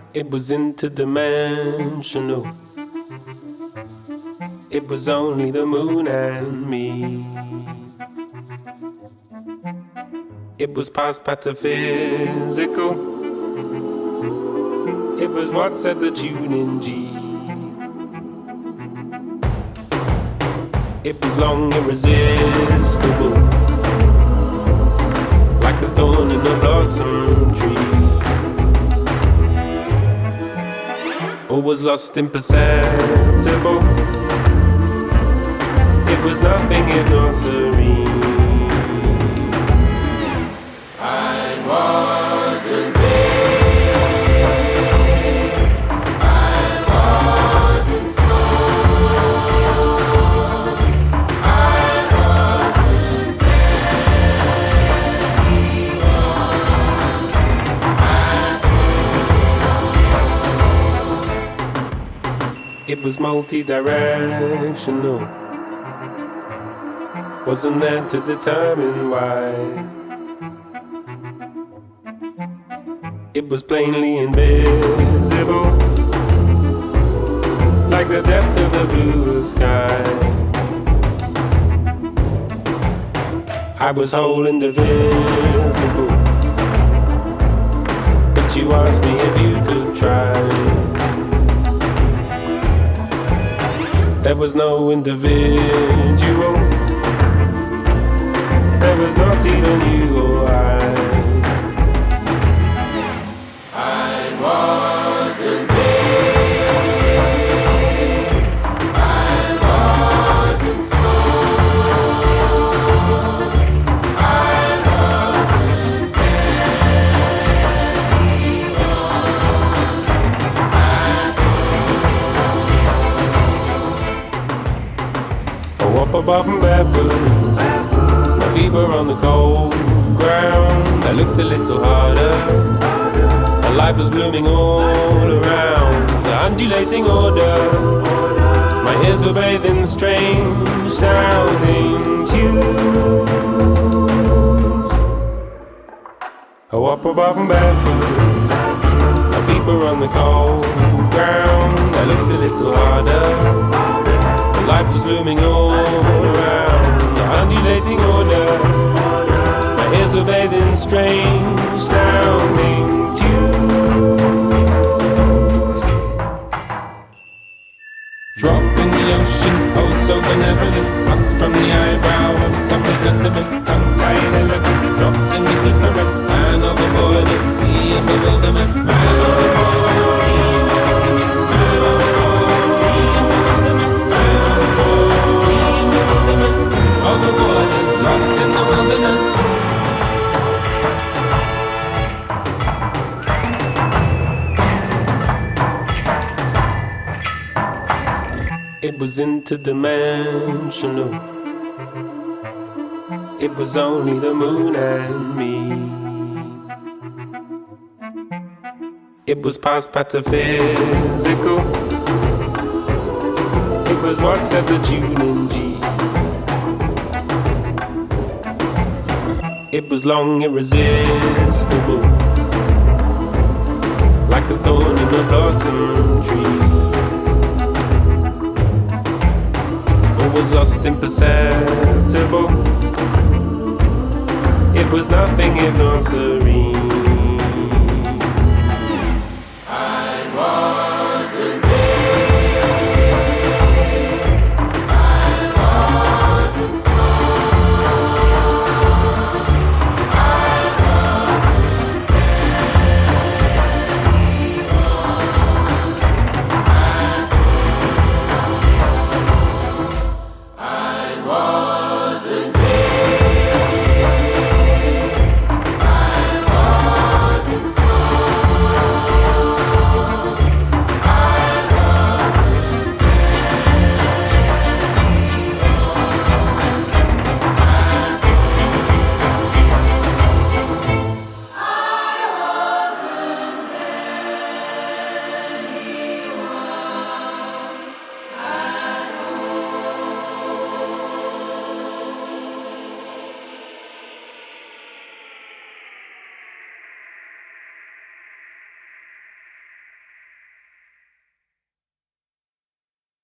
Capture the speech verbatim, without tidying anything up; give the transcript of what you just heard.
It was interdimensional. It was only the moon and me. It was past pataphysical. It was what said the tune in G. It was long irresistible, like a thorn in a blossom tree. Or was lost imperceptible. It was nothing if not serene. I wasn't big, I wasn't small, I wasn't anyone at all. It was multi-directional. Wasn't there to determine why. It was plainly invisible, like the depth of the blue sky. I was whole and indivisible, but you asked me if you could try. There was no individual. There was not even you or I. I wasn't big, I wasn't small, I wasn't anyone at all. Oh, up above and barefoot, feet were on the cold ground. I looked a little harder. My life was blooming all around. The undulating order. My ears were bathed in strange sounding tunes. Oh, up above and barefoot. My feet were on the cold ground. I looked a little harder. My life was blooming all around. Undulating order. My ears were bathed in strange sounding tunes. Drop in the ocean, oh so benevolent. Plucked from the eyebrow of some resplendent, tongue-tied elegant. Dropped in the deeper end, man overboard at sea in bewilderment. Man overboard at sea in bewilderment. Man overboard at sea in bewilderment. Man overboard at sea in bewilderment. Overboard is lost in the wilderness. It was interdimensional. It was only the moon and me. It was past pataphysical. It was what said the tune in G. It was long irresistible, like a thorn in a blossom tree. Or was lost imperceptible. It was nothing if not serene.